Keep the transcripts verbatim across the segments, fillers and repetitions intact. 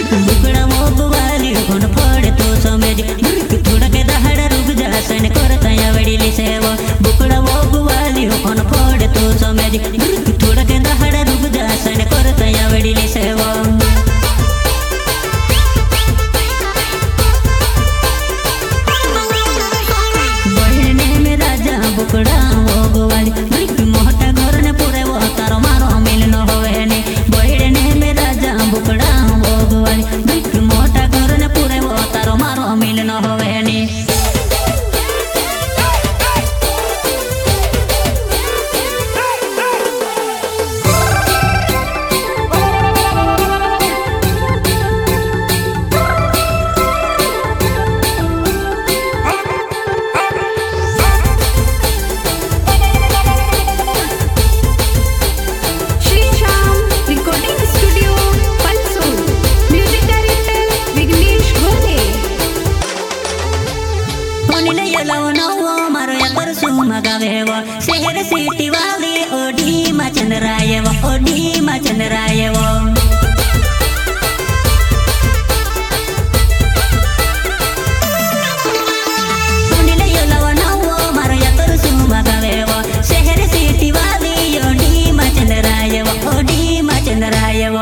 बुकड़ा मोग वाली कोण फोड़ तो समझ थोड़ा के दहाड़ा रुक जा सन करता या वडीली सेवा बुकड़ा मोग वाली कोण फोड़ तो समझ थोड़ा के दहाड़ा रुक जा सन करता या वडीली सेवा बहिणे में राजा बुकड़ा मोग वाली मोटा घर ने पूरे वो तारो मारो मिल न होवे ने बहिणे में राजा बुकड़ा मोग वाली मोटा घर ने पूरे वो तारो मारो मिल न होवे ने शहर सिटी वाली ओडी मचन रायव ओडी मचन रायव शहर सिटी वाली ओडी मचन रायव ओडी मचन रायव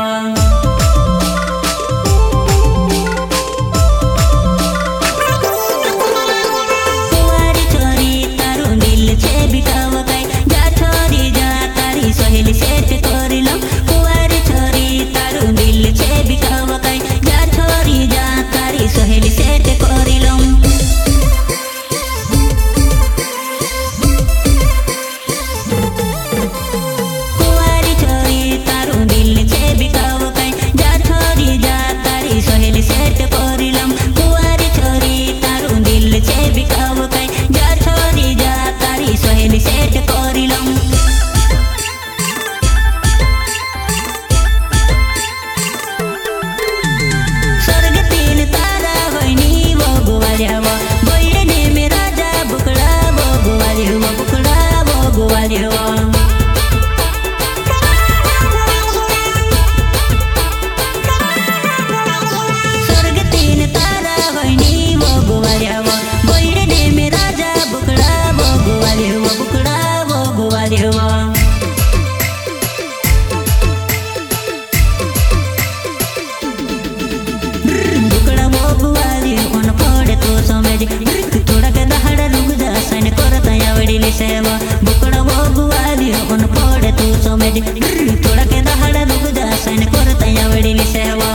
थोड़ा के दहाड़ा रुक जा सन करता या वडीली सेवा बुकड़ा मोग वाली कोण फोड़ तू समझ थोड़ा के दहाड़ा रुक जा सन करता या वडीली सेवा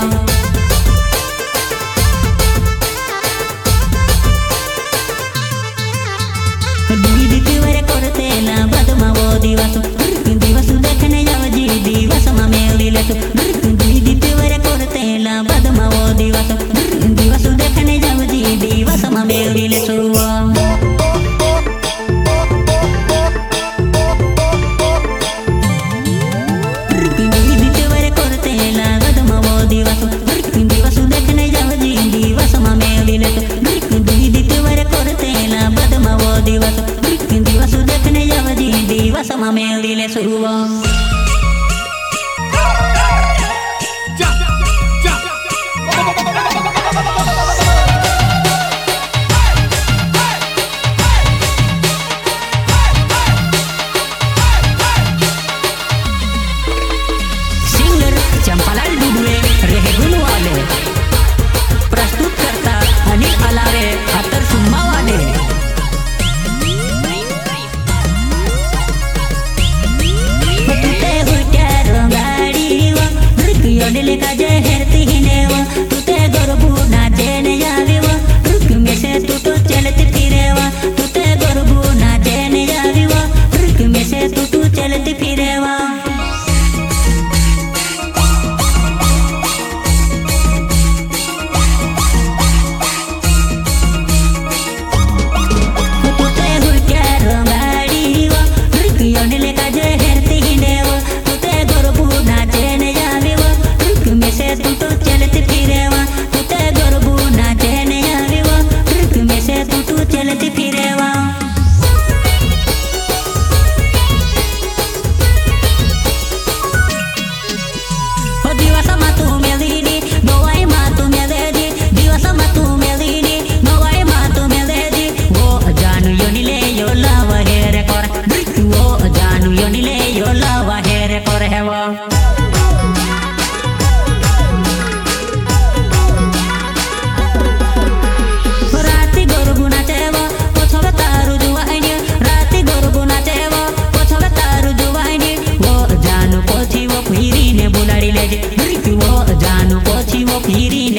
दिवस करते ला बदमा वो दिवस दिवस देखने जाव जी दिवस मा मेली लेसु दिवस करते ला बदमा वो दिवस दिवस देखने जाव जी दिवस मा मेली लेसु sama melile suwa singer Jampalal Dudue Rehe Gunwale प्रस्तुत करता अनिल अलावे अतर सुम्मावाले दिल का जहर तीनेवा तुते गरबू ना जेने जावेवा रुक में से तू तो चलती फिरेवा तुते गरबू ना जेने जावेवा रुक में से तू तो चलती फिरेवा तुते हुई क्या रंगाड़ीवा रुक दिल का जहर तीनेवा तुते गरबू ना जेने जावेवा से तू तो चलते फिरे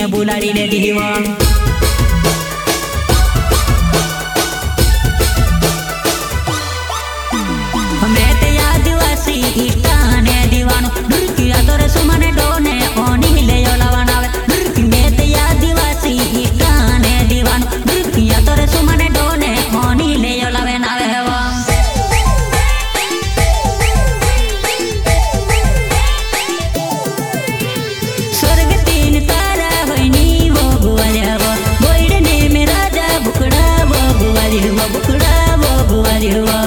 ને બોલાડી લે દીવા मैं ते आदिवासी इष्टाने दीवानो किया तो रे सुमने डोने ओनी ले लावानावे मैं ते आदिवासी इष्टाने दीवानो किया तो रे सुमने डोने ओनी ले लावे नावे वा स्वर्ग तीन तारा होइनी वो गुवालिया वो बोइडने में राजा बुकड़ा वो गुवालिया वो बुकड़ा वो गुवालिया वो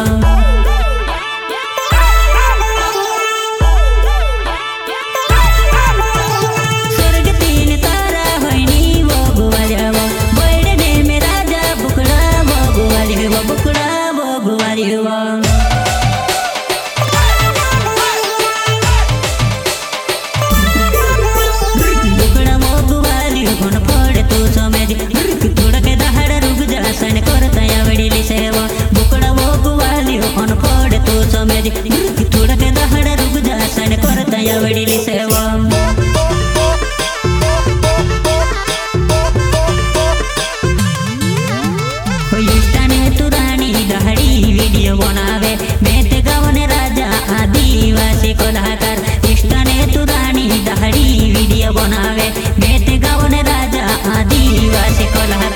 थोड़ा के दहड़ रुक जा सन करता या वडीली सेवा इष्टाने तू राणी दहड़ी वीडियो बनावे मैं ते गावने राजा आदिवासी कलाकार इष्टाने तू राणी दहड़ी वीडियो बनावे मैं ते गावने राजा आदिवासी कलाकार